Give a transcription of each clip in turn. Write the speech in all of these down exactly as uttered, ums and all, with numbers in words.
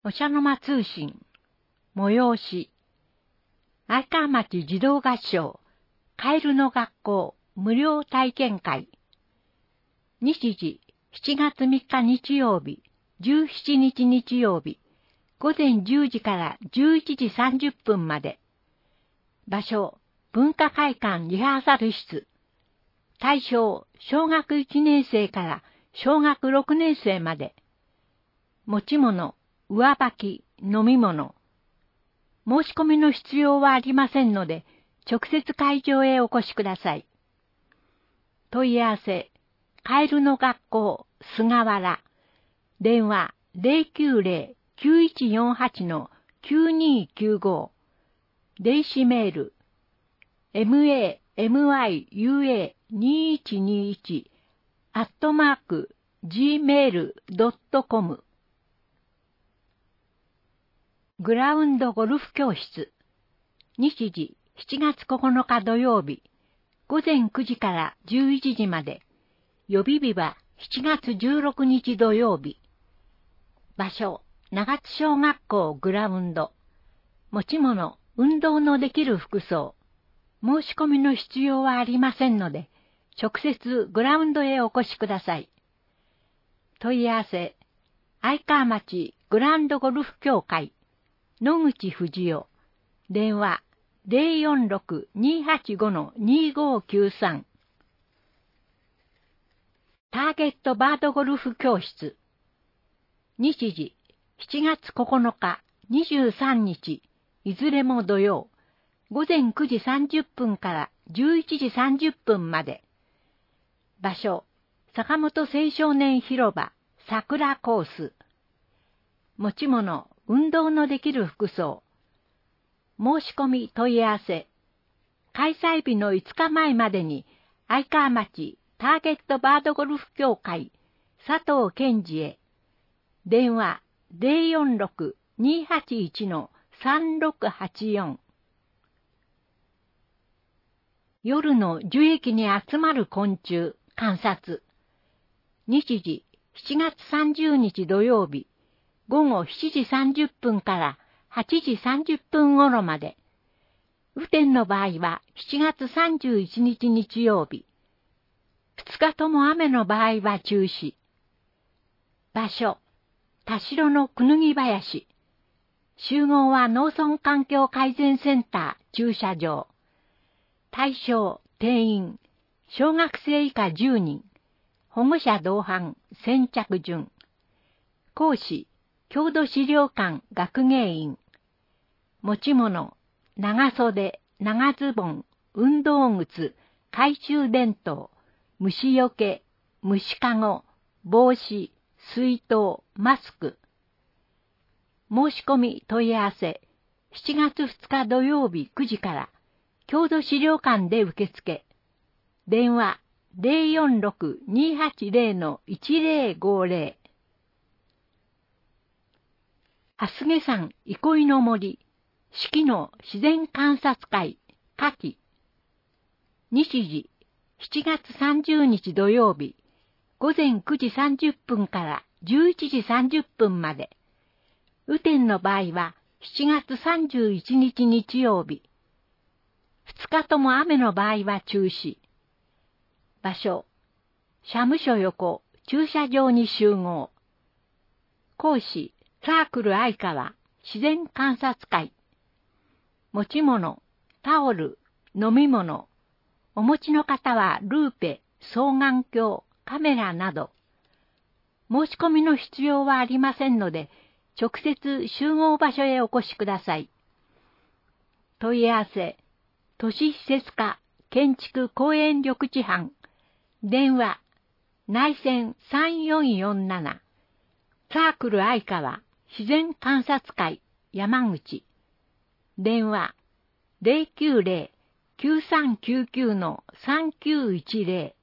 お茶の間通信、催し、愛川町児童合唱、カエルの学校無料体験会。日時、しちがつみっか日曜日、じゅうしちにち日曜日、午前じゅうじからじゅういちじさんじゅっぷんまで。場所、文化会館リハーサル室。対象、小学いちねん生から小学ろくねん生まで。持ち物、上履き、飲み物。申し込みの必要はありませんので、直接会場へお越しください。問い合わせ、カエルの学校、菅原。電話、ゼロきゅうゼロ きゅういちよんはち きゅうにきゅうご。電子メール、マミユアにいちにいち アットマーク ジーメール ドットコム。グラウンドゴルフ教室。日時、しちがつここのか土曜日、午前くじからじゅういちじまで。予備日はしちがつじゅうろくにち土曜日。場所、長津小学校グラウンド。持ち物、運動のできる服装。申し込みの必要はありませんので、直接グラウンドへお越しください。問い合わせ、愛川町グランドゴルフ協会、野口藤代。電話、ゼロよんろく にはちご にごきゅうさん。ターゲットバードゴルフ教室。日時、しちがつここのか、にじゅうさんにち、いずれも土曜、午前くじさんじゅっぷんからじゅういちじさんじゅっぷんまで。場所、坂本青少年広場、桜コース。持ち物、運動のできる服装。申し込み問い合わせ。開催日のいつかまえまでに、愛川町ターゲットバードゴルフ協会、佐藤健二へ。電話、ゼロよんろく にはちいち さんろくはちよん。夜の樹液に集まる昆虫、観察。日時、しちがつさんじゅうにち土曜日、午後しちじさんじゅっぷんからはちじさんじゅっぷん頃まで。雨天の場合はしちがつさんじゅういちにち日曜日。ふつかとも雨の場合は中止。場所、田代のくぬぎ林。集合は農村環境改善センター駐車場。対象、定員、小学生以下じゅうにん。保護者同伴、先着順。講師、郷土資料館学芸員。持ち物、長袖、長ズボン、運動靴、懐中電灯、虫よけ、虫かご、帽子、水筒、マスク。申し込み問い合わせ、しちがつふつか土曜日くじから、郷土資料館で受付。電話、ゼロよんろく にはちゼロ いちゼロごゼロ。蓮毛山憩いの森、四季の自然観察会、夏季。日時、しちがつさんじゅうにち土曜日、午前くじさんじゅっぷんからじゅういちじさんじゅっぷんまで。雨天の場合はしちがつさんじゅういちにち日曜日。ふつかとも雨の場合は中止。場所、社務所横、駐車場に集合。講師、サークル愛川、自然観察会。持ち物、タオル、飲み物。お持ちの方はルーペ、双眼鏡、カメラなど。申し込みの必要はありませんので、直接集合場所へお越しください。問い合わせ、都市施設課建築公園緑地班。電話、内線さんよんよんなな。サークル愛川、自然観察会、山口。電話、ゼロきゅうゼロ きゅうさんきゅうきゅう さんきゅういちゼロ。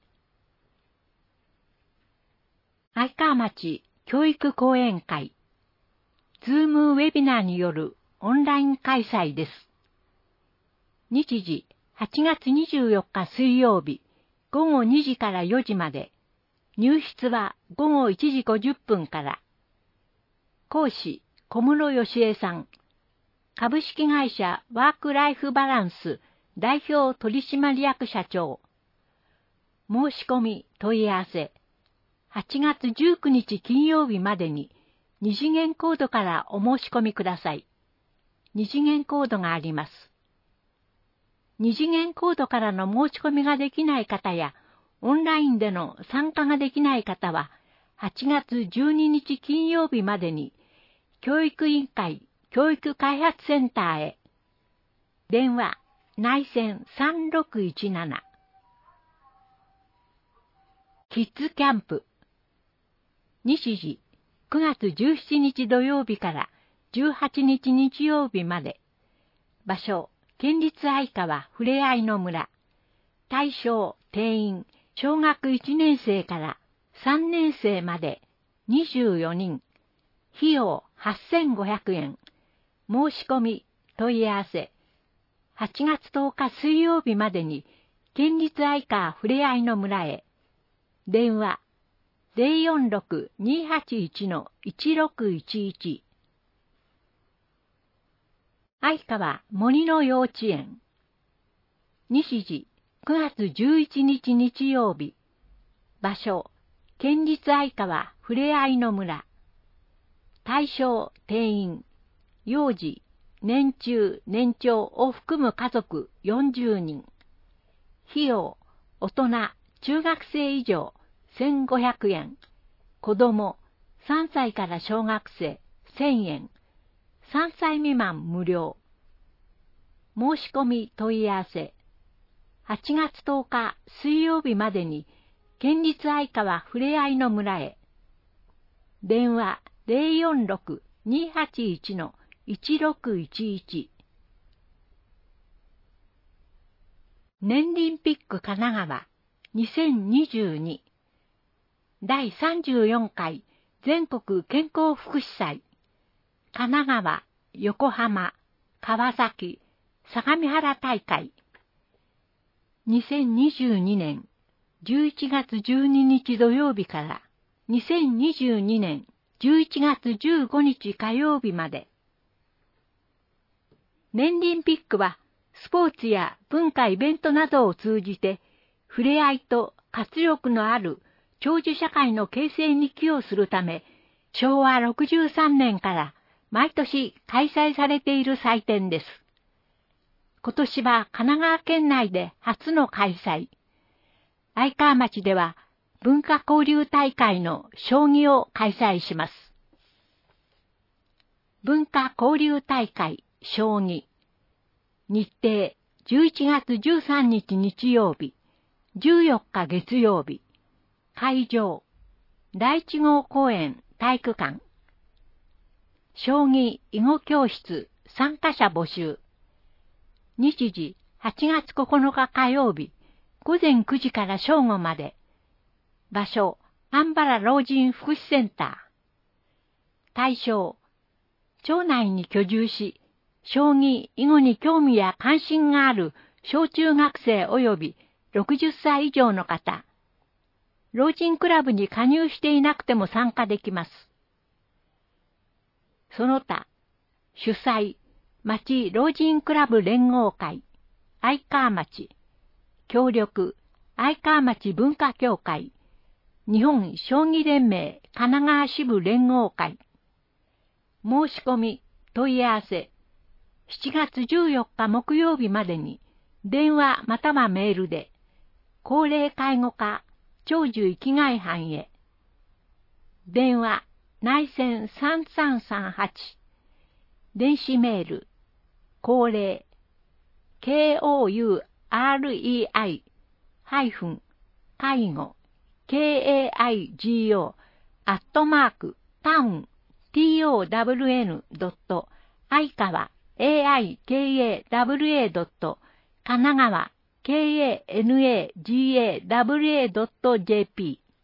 愛川町教育講演会。ズームウェビナーによるオンライン開催です。日時、はちがつにじゅうよっか水曜日、ごごにじからよじまで。入室はごごいちじごじゅっぷんから。講師、 小室義恵さん、株式会社ワークライフバランス代表取締役社長。申し込み問い合わせ、はちがつじゅうくにち金曜日までに二次元コードからお申し込みください。二次元コードがあります。二次元コードからの申し込みができない方や、オンラインでの参加ができない方は、はちがつじゅうににち金曜日までに、教育委員会教育開発センターへ。電話、内線さんろくいちなな。キッズキャンプ。日時、くがつじゅうしちにち土曜日からじゅうはちにち日曜日まで。場所、県立愛川ふれあいの村。対象、定員、小学いちねんせいからさんねんせいまでにじゅうよにん。費用はっせんごひゃくえん。申し込み、問い合わせ。はちがつとおか水曜日までに、県立愛川ふれあいの村へ。電話、ゼロよんろく にーはちいち のいちろくいちいち。愛川森の幼稚園。日時、くがつじゅういちにち日曜日。場所、県立愛川ふれあいの村。対象、定員、幼児、年中、年長を含む家族よんじゅうにん。費用、大人、中学生以上せんごひゃくえん。子供、さんさいから小学生せんえん。さんさい未満無料。申し込み問い合わせ。はちがつとおか水曜日までに県立愛川ふれあいの村へ。電話 ゼロよんろく にーはちいち のいちろくいちいち。年リンピック神奈川にせんにじゅうにだいさんじゅうよんかい全国健康福祉祭。神奈川、横浜、川崎、相模原大会。にせんにじゅうにねんじゅういちがつじゅうににち土曜日からにせんにじゅうにねんじゅういちがつじゅうごにち火曜日まで。年リンピックはスポーツや文化イベントなどを通じて触れ合いと活力のある長寿社会の形成に寄与するため、しょうわろくじゅうさんねんから毎年開催されている祭典です。今年は神奈川県内で初の開催。愛川町では文化交流大会の将棋を開催します。文化交流大会将棋。日程じゅういちがつじゅうさんにち日曜日、じゅうよっか月曜日。会場、だいいちごう公園体育館。将棋囲碁教室参加者募集。日時はちがつここのか火曜日、ごぜんくじから正午まで。場所、安原老人福祉センター。対象、町内に居住し、将棋、囲碁に興味や関心がある小中学生及びろくじゅっさい以上の方。老人クラブに加入していなくても参加できます。その他、主催、町老人クラブ連合会、愛川町、協力、愛川町文化協会、日本将棋連盟神奈川支部連合会。申し込み、問い合わせ、しちがつじゅうよっか木曜日までに、電話またはメールで、高齢介護課、長寿生きがい班へ。電話、内線さんさんさんはち。電子メール、高齢、ケーオーユーアールイーアイ、ハイフン、介護、ケーエーアイジーオー、アットマーク、タウン、ティーオーダブリューエヌ ドット、愛川、エーアイケーエーダブリューエー ドット、神奈川、ケーエーエヌエージーエーダブリューエー ドット ジェーピー。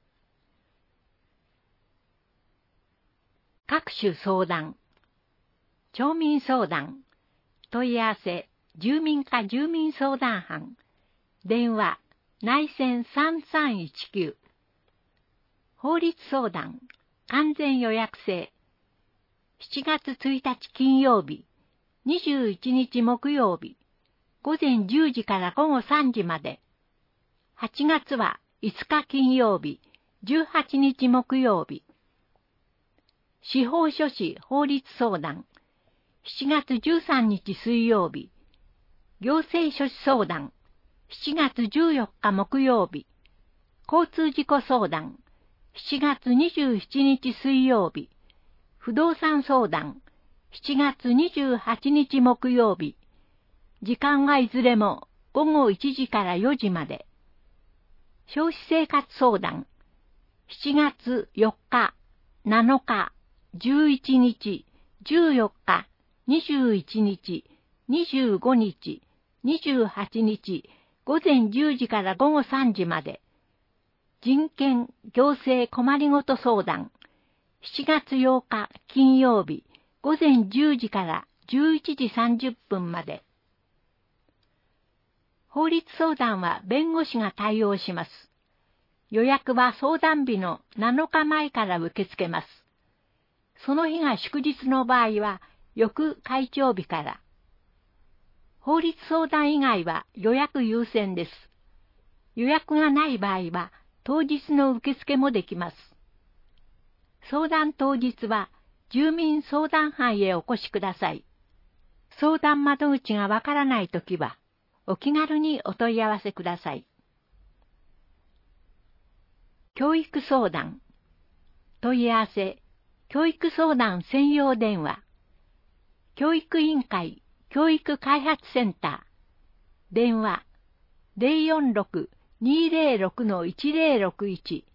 各種相談。町民相談。問い合わせ、住民課住民相談班。電話、内線さんさんいちきゅう。法律相談、完全予約制。 しちがつついたち金曜日、にじゅういちにち木曜日、午前じゅうじから午後さんじまで。はちがつはいつか金曜日、じゅうはちにち木曜日。司法書士法律相談、しちがつじゅうさんにち水曜日。行政書士相談、しちがつじゅうよっか木曜日。交通事故相談、しちがつにじゅうしちにち水曜日。不動産相談、しちがつにじゅうはちにち木曜日。時間はいずれもごごいちじからよじまで。消費生活相談、しちがつよっか、なのか、じゅういちにち、じゅうよっか、にじゅういちにち、にじゅうごにち、にじゅうはちにち、午前じゅうじから午後さんじまで。人権行政困りごと相談、しちがつようか金曜日、午前じゅうじからじゅういちじさんじゅっぷんまで。法律相談は弁護士が対応します。予約は相談日のなのかまえから受け付けます。その日が祝日の場合は、翌会長日から。法律相談以外は予約優先です。予約がない場合は、当日の受付もできます。相談当日は、住民相談班へお越しください。相談窓口がわからないときは、お気軽にお問い合わせください。教育相談。問い合わせ、教育相談専用電話。教育委員会教育開発センター。電話、ゼロよんろく にーゼロろく いちゼロろくいち。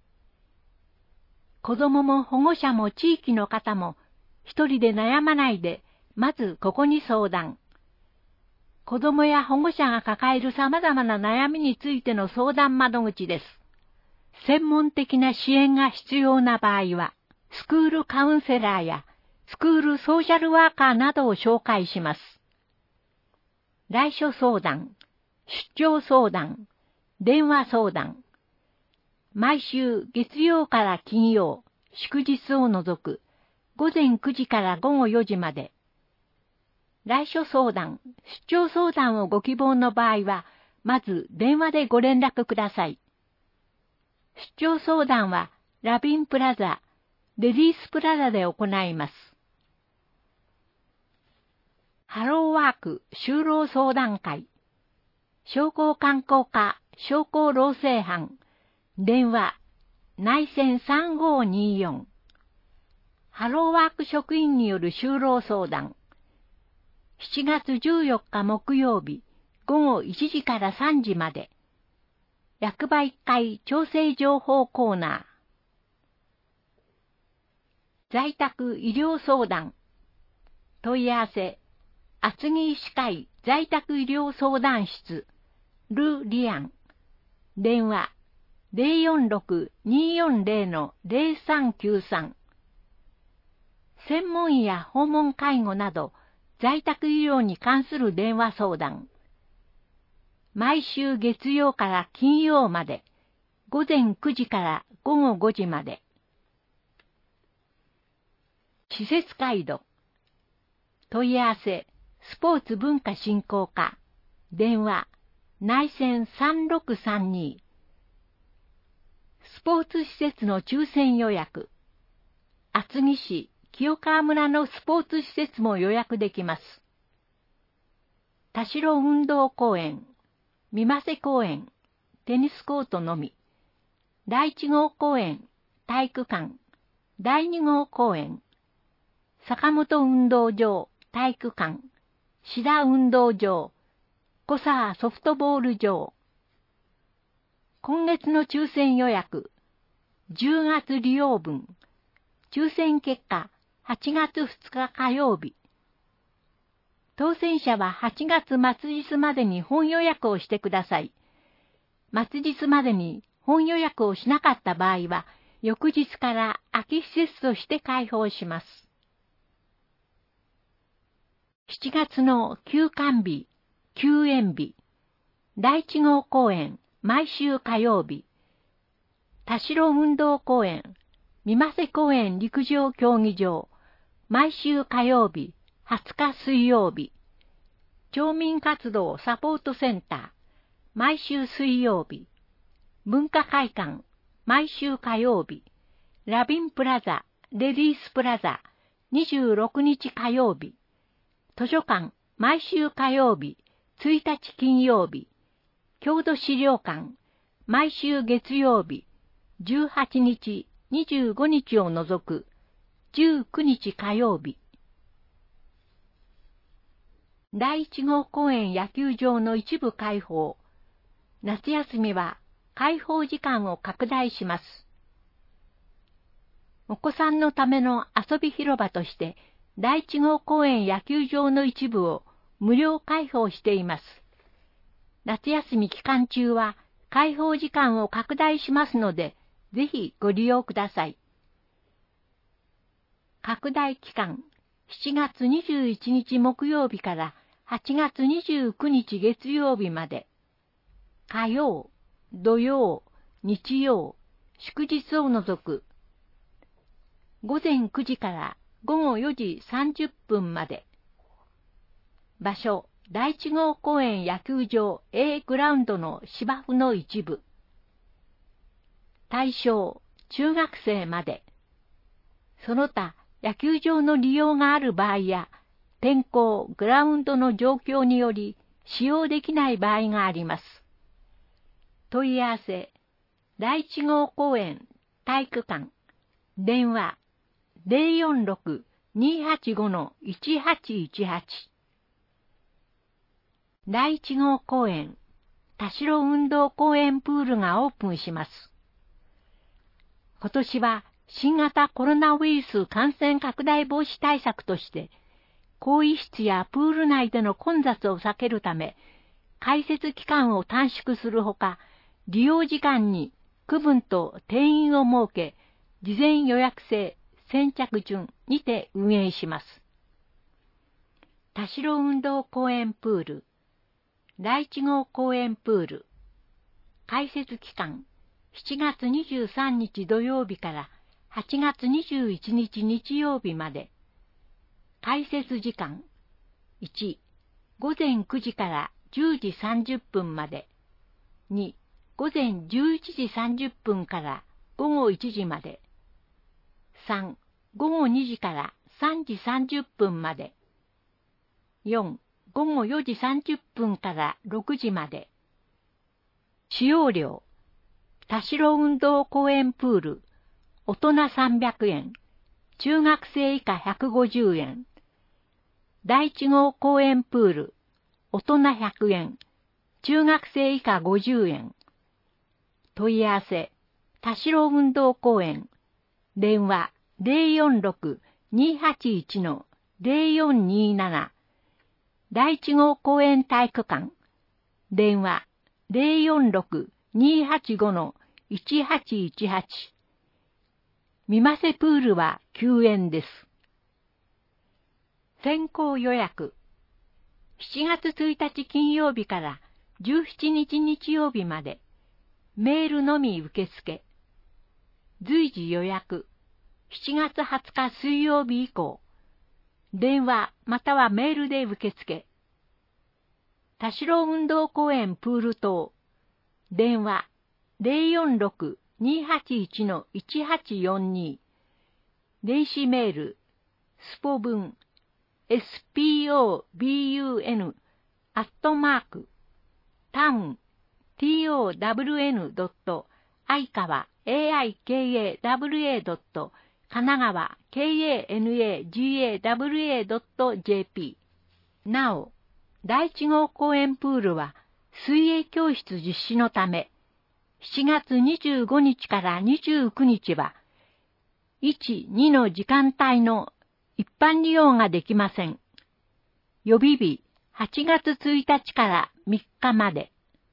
子供も保護者も地域の方も一人で悩まないで、まずここに相談。子供や保護者が抱える様々な悩みについての相談窓口です。専門的な支援が必要な場合は、スクールカウンセラーやスクールソーシャルワーカーなどを紹介します。来所相談、出張相談、電話相談。毎週月曜から金曜、祝日を除く、午前くじから午後よじまで。来所相談、出張相談をご希望の場合は、まず電話でご連絡ください。出張相談は、ラビンプラザ、レディースプラザで行います。ハローワーク就労相談会。商工観光課商工労政班。電話、内線さんごーにーよん。ハローワーク職員による就労相談。しちがつじゅうよっか木曜日、ごごいちじからさんじまで。役場いっかい調整情報コーナー。在宅医療相談。問い合わせ、厚木医師会在宅医療相談室、ル・リアン。電話、ゼロよんろく にーよんゼロ のゼロさんきゅうさん。専門医や訪問介護など、在宅医療に関する電話相談。毎週月曜から金曜まで、午前くじから午後ごじまで。施設ガイド。問い合わせ、スポーツ文化振興課。電話、内線さんろくさんに。スポーツ施設の抽選予約。厚木市清川村のスポーツ施設も予約できます。田代運動公園、三瀬公園、テニスコートのみ。だいいち号公園、体育館、だいに号公園。坂本運動場、体育館、志田運動場、小沢ソフトボール場。今月の抽選予約、じゅうがつ利用分、抽選結果、はちがつふつか火曜日。当選者ははちがつ末日までに本予約をしてください。末日までに本予約をしなかった場合は、翌日から空き施設として開放します。しちがつの休館日、休園日、だいいち号公園、毎週火曜日、田代運動公園、三瀬公園陸上競技場、 毎週火曜日、はつか水曜日。町民活動サポートセンター、毎週水曜日。文化会館、毎週火曜日。ラビンプラザ、レディースプラザ、にじゅうろくにち火曜日。図書館、毎週火曜日、ついたち金曜日。郷土資料館、毎週月曜日、じゅうはちにち、にじゅうごにちを除く、じゅうくにち火曜日。だいいち号公園野球場の一部開放。夏休みは開放時間を拡大します。お子さんのための遊び広場として、だいいち号公園野球場の一部を無料開放しています。夏休み期間中は開放時間を拡大しますので、ぜひご利用ください。拡大期間、しちがつにじゅういちにち木曜日からはちがつにじゅうくにち月曜日まで、火曜、土曜、日曜、祝日を除く、ごぜんくじからごごよじさんじゅっぷんまで。場所、だいいち号公園野球場 A グラウンドの芝生の一部。対象、中学生まで。その他、野球場の利用がある場合や、天候、グラウンドの状況により使用できない場合があります。問い合わせ、だいいち号公園体育館、電話、ゼロよんろく にーはちご いちはちいちはち。だいいち号公園、田代運動公園プールがオープンします。今年は新型コロナウイルス感染拡大防止対策として、更衣室やプール内での混雑を避けるため、開設期間を短縮するほか、利用時間に区分と定員を設け、事前予約制、先着順にて運営します。田代運動公園プール、だいいち号公園プール、開設期間、しちがつにじゅうさんにち土曜日からはちがつにじゅういちにち日曜日まで。開設時間、いち、ごぜんくじからじゅうじさんじゅっぷんまで。に、ごぜんじゅういちじさんじゅっぷんからごごいちじまで。さん、ごごにじからさんじさんじゅっぷんまで。よん、ごごよじさんじゅっぷんからろくじまで。使用料、田代運動公園プール、大人さんびゃくえん、中学生以下ひゃくごじゅうえん。だいいち号公園プール、大人ひゃくえん、中学生以下ごじゅうえん。問い合わせ、田代運動公園、電話ゼロよんろく にーはちいち ゼロよんにーなな。だいいち号公園体育館、電話ゼロよんろく にーはちご いちはちいちはち。みませプールは休園です。先行予約。しちがつついたち金曜日からじゅうしちにち日曜日まで、メールのみ受付。随時予約。しちがつはつか水曜日以降、電話またはメールで受付。田代運動公園プール棟、電話ゼロよんろく にーはちいち いちはちよんに。電子メール、スポブン、エスピーオービーユーエヌ、アットマーク、タウン、ティーオーダブリューエヌドット、アイカワ、エーアイケーエーダブリューエードット、神奈川、ケーエーエヌエージーエーダブリューエードットジェーピー。なお、だいいち号公園プールは、水泳教室実施のため、しちがつにじゅうごにちからにじゅうくにちは、いち、にの時間帯の一般利用ができません。予備日、はちがつついたちからみっかまで。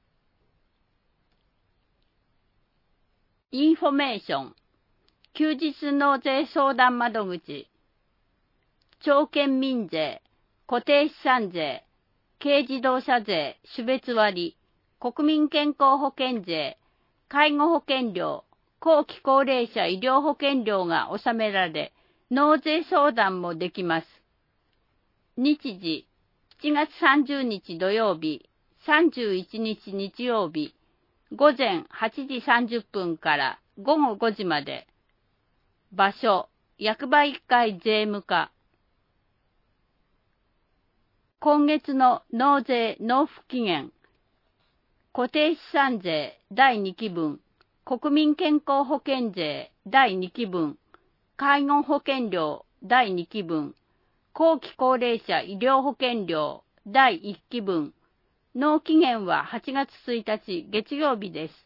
インフォメーション。休日納税相談窓口。町県民税、固定資産税、軽自動車税、種別割、国民健康保険税、介護保険料、後期高齢者医療保険料が納められ、 納税相談もできます。日時、しちがつさんじゅうにち土曜日、さんじゅういちにち日曜日、ごぜんはちじさんじゅっぷんからごごごじまで。場所、役場いっかい税務課。今月の納税納付期限。固定資産税だいにきぶん、国民健康保険税だいにきぶん、介護保険料だいにきぶん、後期高齢者医療保険料だいいっきぶん、納期限ははちがつついたち月曜日です。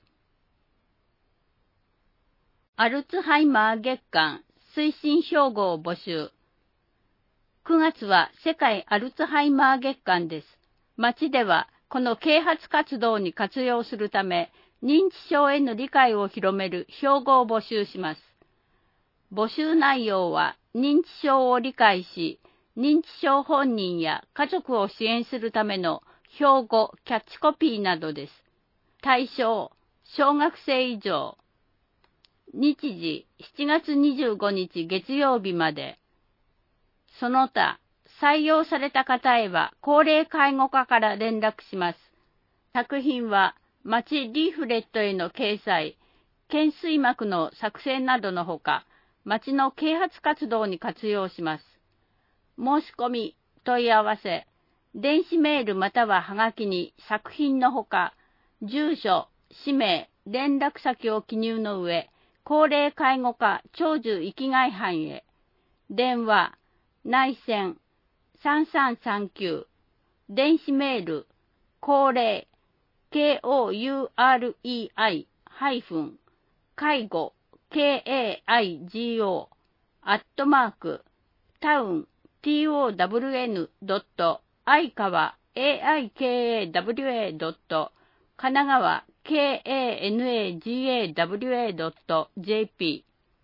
アルツハイマー月間推進標語を募集。くがつは世界アルツハイマー月間です。町ではこの啓発活動に活用するため、認知症への理解を広める標語を募集します。募集内容は認知症を理解し、認知症本人や家族を支援するための標語、キャッチコピーなどです。対象、小学生以上。日時、しちがつにじゅうごにち月曜日まで。その他、採用された方へは高齢介護課から連絡します。作品は、町リーフレットへの掲載、懸垂幕の作成などのほか、町の啓発活動に活用します。申し込み、問い合わせ、電子メールまたははがきに作品のほか、住所、氏名、連絡先を記入の上、高齢介護課長寿生きがい班へ。電話、内線、さんさんさんきゅう、電子メール、高齢、ケーオーユーアールイーアイ、ハイフン、介護、ケーエーアイジーオー、アットマーク、タウン、ティーオーダブリューエヌドット、愛川、エーアイケーエーダブリューエードット、神奈川、ケーエーエヌエージーエーダブリューエードットジェーピ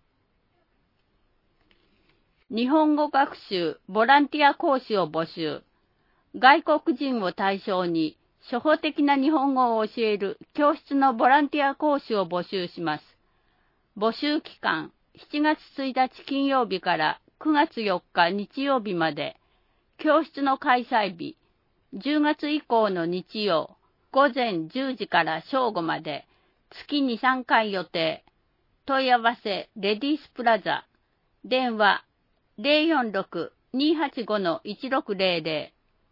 ー。日本語学習ボランティア講師を募集。外国人を対象に初歩的な日本語を教える教室のボランティア講師を募集します。募集期間、しちがつついたち金曜日からくがつよっか日曜日まで。教室の開催日、じゅうがつ以降の日曜、ごぜんじゅうじから正午まで、月にさんかい予定。問い合わせ、レディースプラザ。電話、ゼロよんろく にーはちご いちろくゼロゼ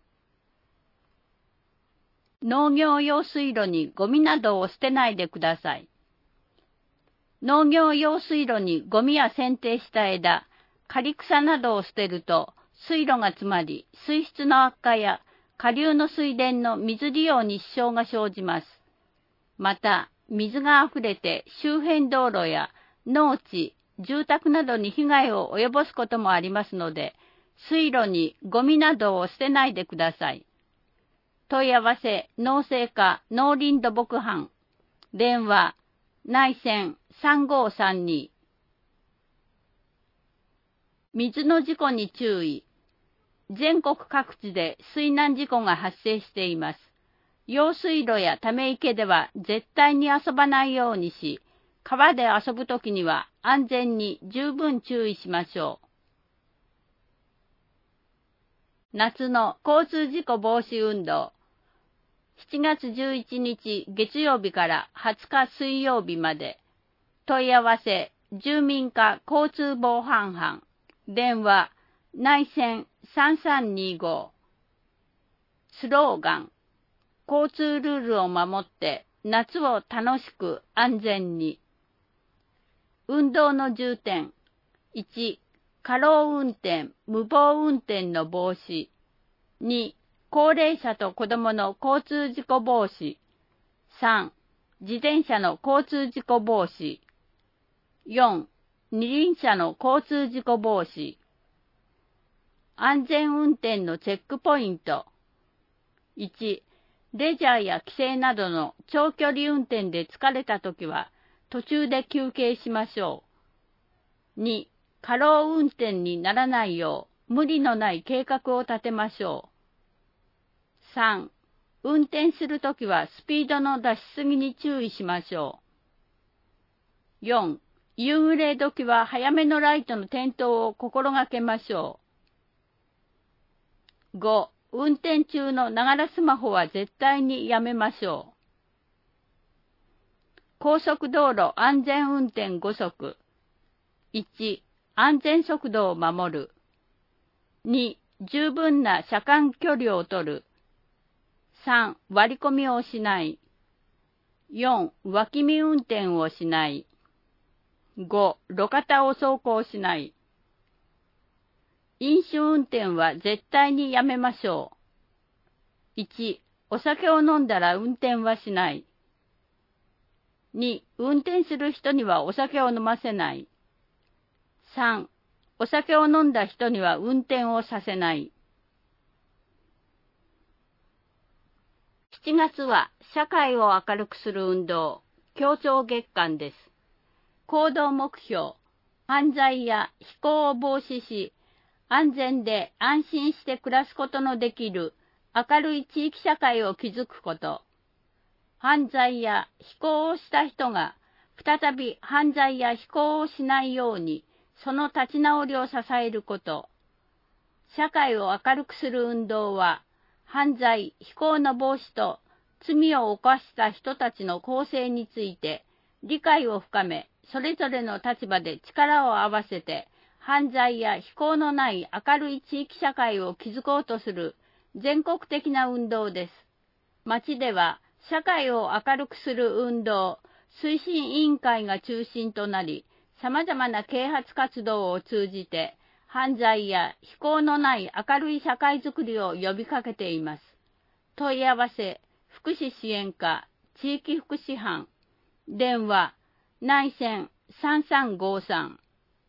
ロ。農業用水路にゴミなどを捨てないでください。農業用水路にゴミや剪定した枝、刈草などを捨てると、水路が詰まり、水質の悪化や下流の水田の水利用に支障が生じます。また、水があふれて周辺道路や農地、住宅などに被害を及ぼすこともありますので、水路にゴミなどを捨てないでください。問い合わせ、農政課農林土木班。電話、内線さんごーさんに。水の事故に注意。全国各地で水難事故が発生しています。用水路やため池では絶対に遊ばないようにし、川で遊ぶときには安全に十分注意しましょう。夏の交通事故防止運動。しちがつじゅういちにち月曜日からはつか水曜日まで。問い合わせ、住民課交通防犯班。電話、内線さんさんにーご。スローガン、交通ルールを守って夏を楽しく安全に。運動の重点。いち、過労運転、無謀運転の防止。に、高齢者と子どもの交通事故防止。さん、自転車の交通事故防止。よん、二輪車の交通事故防止。安全運転のチェックポイント。いち、レジャーや帰省などの長距離運転で疲れたときは途中で休憩しましょう。に、過労運転にならないよう無理のない計画を立てましょう。さん、運転するときはスピードの出しすぎに注意しましょう。よん、 夕暮れ時は早めのライトの点灯を心がけましょう。ご、運転中のながらスマホは絶対にやめましょう。高速道路安全運転ご則。いち、安全速度を守る。に、十分な車間距離を取る。さん、割り込みをしない。よん、脇見運転をしない。ご、路肩を走行しない。飲酒運転は絶対にやめましょう。いち、お酒を飲んだら運転はしない。に、運転する人にはお酒を飲ませない。さん、お酒を飲んだ人には運転をさせない。しちがつは社会を明るくする運動、協調月間です。行動目標、犯罪や非行を防止し、安全で安心して暮らすことのできる明るい地域社会を築くこと。犯罪や非行をした人が再び犯罪や非行をしないようにその立ち直りを支えること。社会を明るくする運動は犯罪・非行の防止と罪を犯した人たちの更生について理解を深め、それぞれの立場で力を合わせて犯罪や非行のない明るい地域社会を築こうとする全国的な運動です。町では社会を明るくする運動推進委員会が中心となり、様々な啓発活動を通じて、犯罪や非行のない明るい社会づくりを呼びかけています。問い合わせ、福祉支援課、地域福祉班、電話、内線さんさんごさん。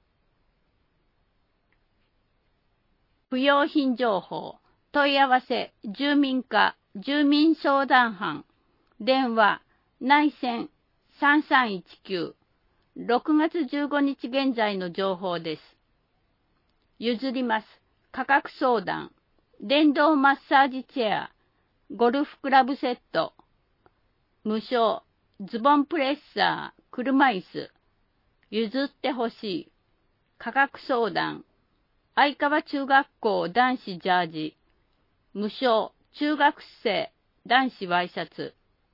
不用品情報、問い合わせ、住民課、住民相談班、電話、内線さんさんいちきゅう、ろくがつじゅうごにち現在の情報です。譲ります。価格相談、電動マッサージチェア、ゴルフクラブセット、無償、ズボンプレッサー、車椅子、譲ってほしい、価格相談、相川中学校男子ジャージ、無償、中学生男子ワイシャツ。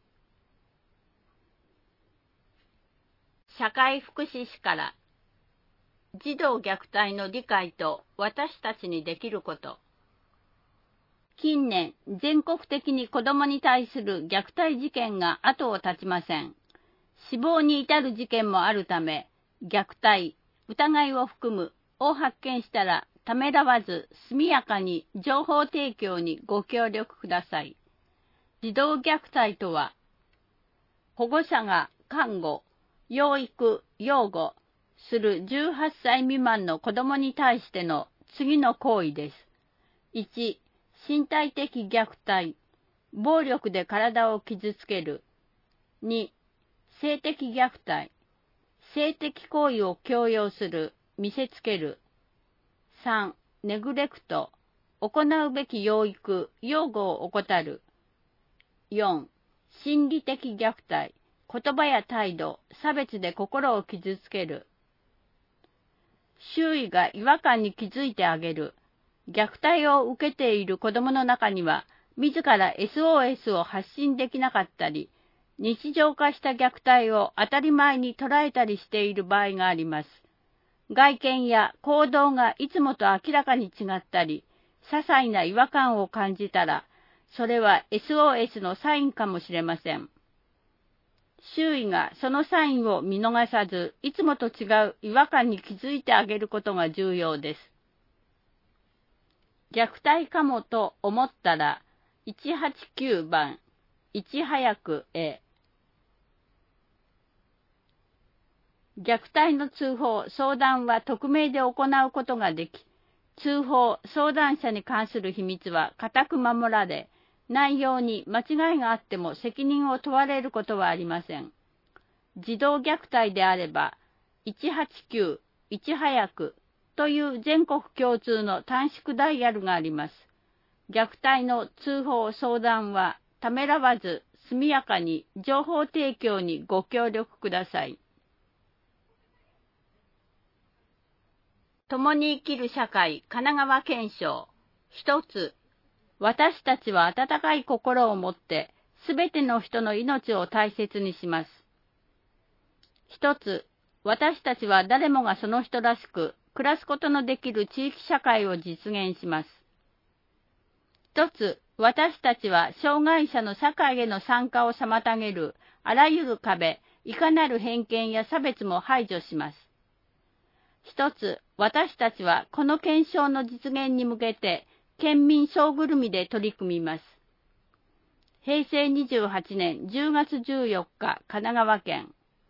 社会福祉士から、児童虐待の理解と私たちにできること。近年、全国的に子どもに対する虐待事件が後を絶ちません。死亡に至る事件もあるため、虐待、疑いを含むを発見したら、ためらわず速やかに情報提供にご協力ください。児童虐待とは、保護者が看護、養育、養護するじゅうはっさい未満の子どもに対しての次の行為です。いち、身体的虐待、暴力で体を傷つける。に、性的虐待、性的行為を強要する、見せつける。さん、ネグレクト、行うべき養育、養護を怠る。よん、心理的虐待、言葉や態度、差別で心を傷つける。周囲が違和感に気づいてあげる。虐待を受けている子どもの中には、自ら エスオーエス を発信できなかったり、日常化した虐待を当たり前に捉えたりしている場合があります。外見や行動がいつもと明らかに違ったり、些細な違和感を感じたら、それは エスオーエス のサインかもしれません。周囲がそのサインを見逃さず、いつもと違う違和感に気づいてあげることが重要です。虐待かもと思ったら、いちはちきゅうばん、いち早くへ。虐待の通報・相談は匿名で行うことができ、通報・相談者に関する秘密は固く守られ、内容に間違いがあっても責任を問われることはありません。児童虐待であれば、いちはちきゅう、いち早くという全国共通の短縮ダイヤルがあります。虐待の通報・相談はためらわず速やかに情報提供にご協力ください。 共に生きる社会神奈川県章。一つ、私たちは温かい心を持ってすべての人の命を大切にします。一つ、私たちは誰もがその人らしく暮らすことのできる地域社会を実現します。一つ、私たちは障害者の社会への参加を妨げるあらゆる壁、いかなる偏見や差別も排除します。一つ、私たちはこの憲章の実現に向けて県民総ぐるみで取り組みます。へいせいにじゅうはちねんじゅうがつじゅうよっか、神奈川県。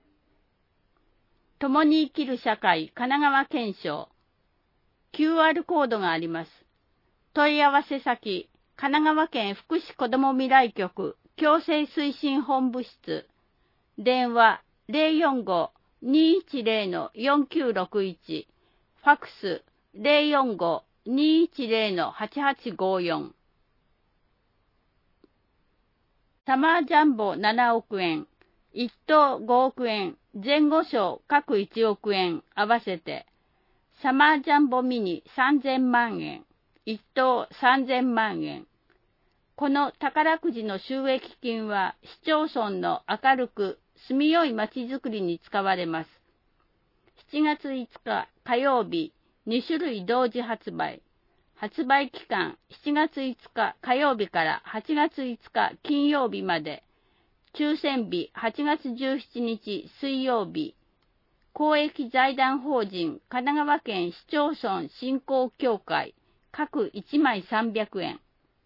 共に生きる社会神奈川県章。キューアール コードがあります。問い合わせ先、神奈川県福祉子ども未来局共生推進本部室。電話 ゼロよんご にいちゼロ よんきゅうろくいち。ファックス ゼロよんご にいちゼロ はちはちごよん。サマージャンボななおくえん、一等ごおくえん、前後賞各いちおくえん合わせて、サマージャンボミニさんぜんまんえん、一等さんぜんまんえん。この宝くじの収益金は市町村の明るく住みよいまちづくりに使われます。しちがついつか火曜日、にしゅるい同時発売。発売期間しちがついつか火曜日からはちがついつか金曜日まで。抽選日はちがつじゅうしちにち水曜日。公益財団法人神奈川県市町村振興協会各いちまいさんびゃくえん。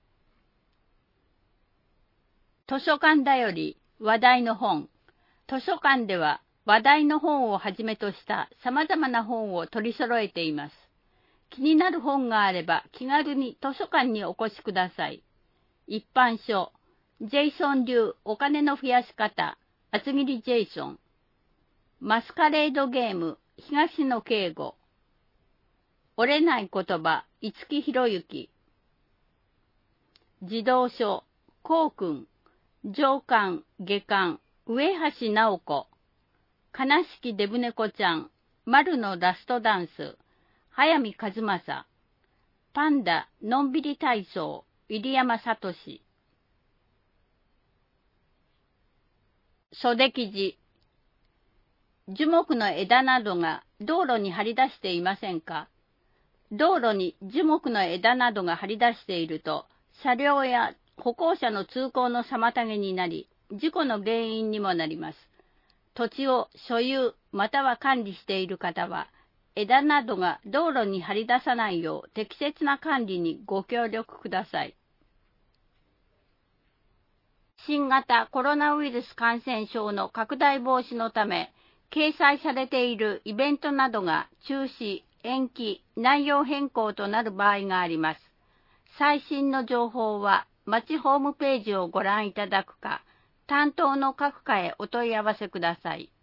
図書館だより話題の本。図書館では話題の本をはじめとした様々な本を取り揃えています。気になる本があれば気軽に図書館にお越しください。一般書、ジェイソン流お金の増やし方、厚切りジェイソン。マスカレードゲーム、東野圭吾。折れない言葉、五木ひろゆき。児童書、こうくん。上巻、下巻、上橋直子。悲しきデブ猫ちゃん、丸のラストダンス。早見和正。パンダ、のんびり体操、入山聡。袖生地。樹木の枝などが道路に張り出していませんか？道路に樹木の枝などが張り出していると、車両や歩行者の通行の妨げになり、事故の原因にもなります。土地を所有または管理している方は、枝などが道路に張り出さないよう適切な管理にご協力ください。新型コロナウイルス感染症の拡大防止のため、掲載されているイベントなどが中止、延期、内容変更となる場合があります。最新の情報は、町ホームページをご覧いただくか、担当の各課へお問い合わせください。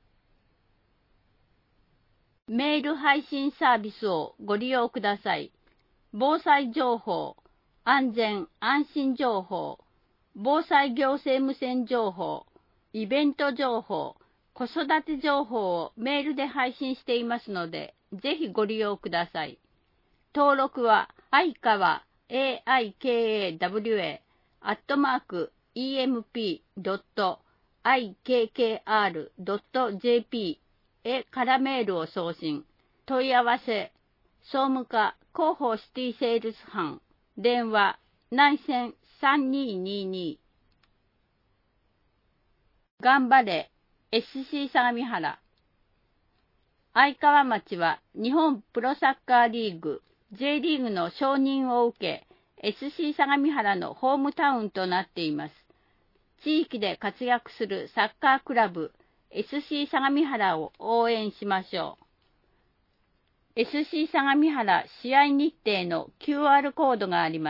メール配信サービスをご利用ください。防災情報、安全・安心情報、防災行政無線情報、イベント情報、子育て情報をメールで配信していますので、ぜひご利用ください。登録は、相川、エーアイケーエーダブリューエー、アットマーク、イーエムピードットアイケーケーアールドットジェーピー へからメールを送信。問い合わせ、総務課広報シティセールス班、電話、内線さんにーにーにー。頑張れ、エスシー 相模原。相川町は日本プロサッカーリーグ、J リーグの承認を受け、エスシー 相模原のホームタウンとなっています。地域で活躍するサッカークラブ、エスシー 相模原を応援しましょう。エスシー 相模原試合日程の キューアール コードがあります。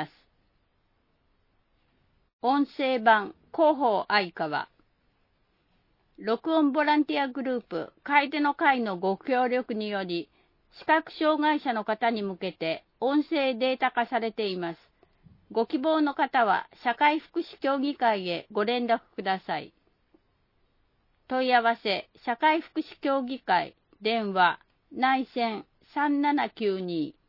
音声版広報相川。録音ボランティアグループ楓の会のご協力により、視覚障害者の方に向けて音声データ化されています。ご希望の方は社会福祉協議会へご連絡ください。問い合わせ、社会福祉協議会、電話、内線さんななきゅうに